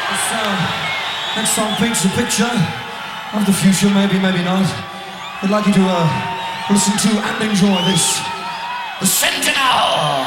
Next song paints a picture of the future, maybe, maybe not. I'd like you to listen to and enjoy this. The Sentinel!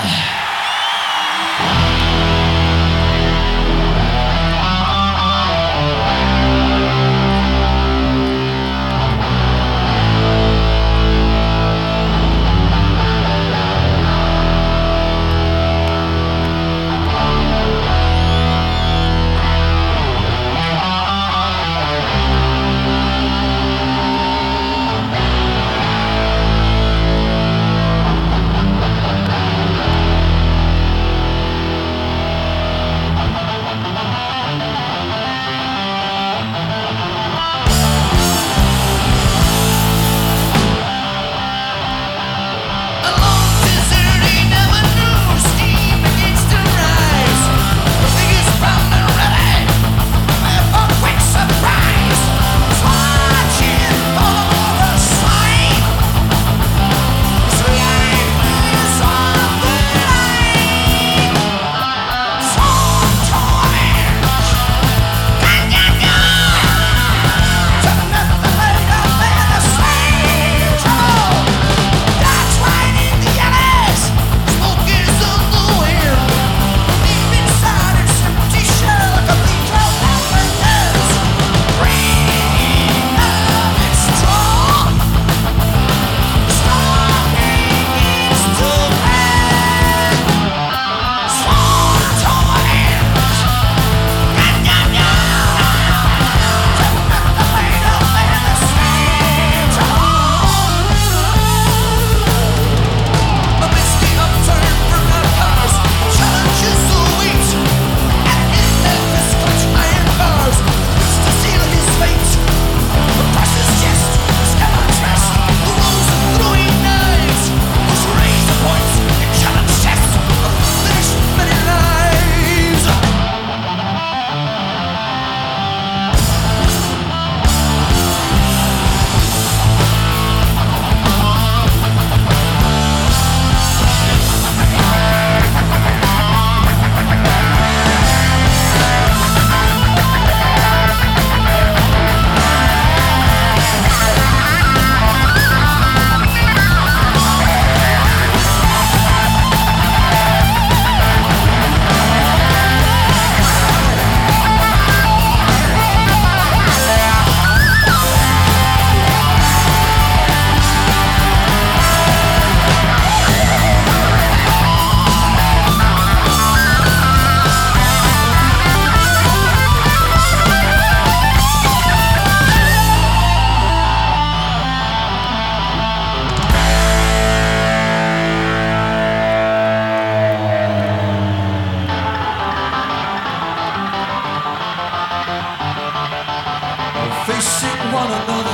Facing one another,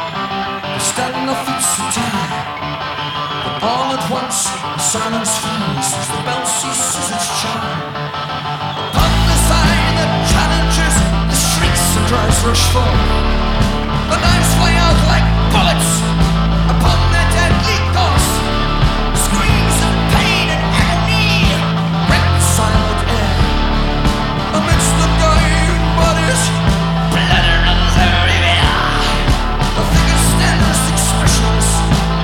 standing our feet so tight. But all at once, silence falls as the bell ceases its chime. Upon the sign that challenges, the shrieks and cries rush forth. The knives fly out like bullets upon their deadly course. Screams of pain and agony rent the silent air. Amidst the dying bodies, blood runs everywhere. The figure stands expressionless,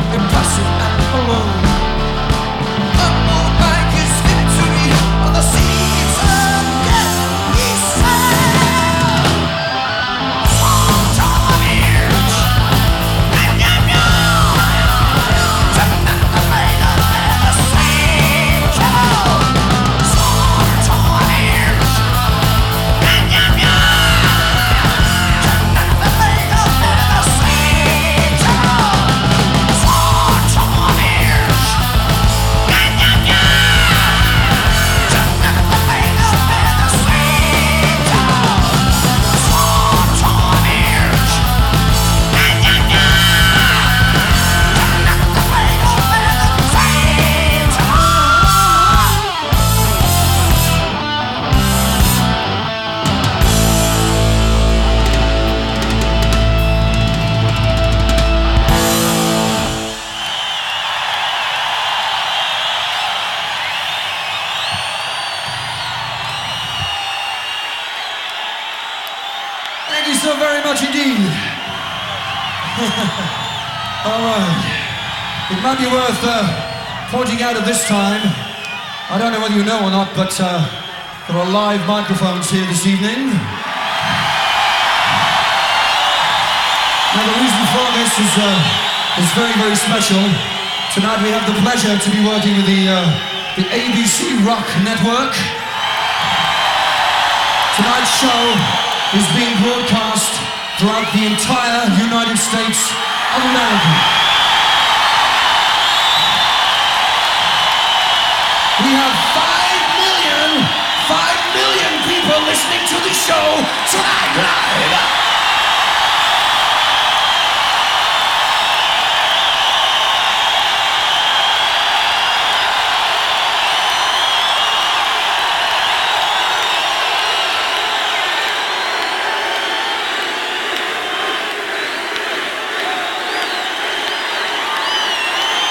impassive and alone, unmoved by his victory on the sea. you so very much indeed. All right. It might be worth pointing out at this time, I don't know whether you know or not, but there are live microphones here this evening. Now the reason for this is very, very special. Tonight we have the pleasure to be working with the ABC Rock Network. Tonight's show is being broadcast throughout the entire United States of America. We have 5 million people listening to the show tonight live.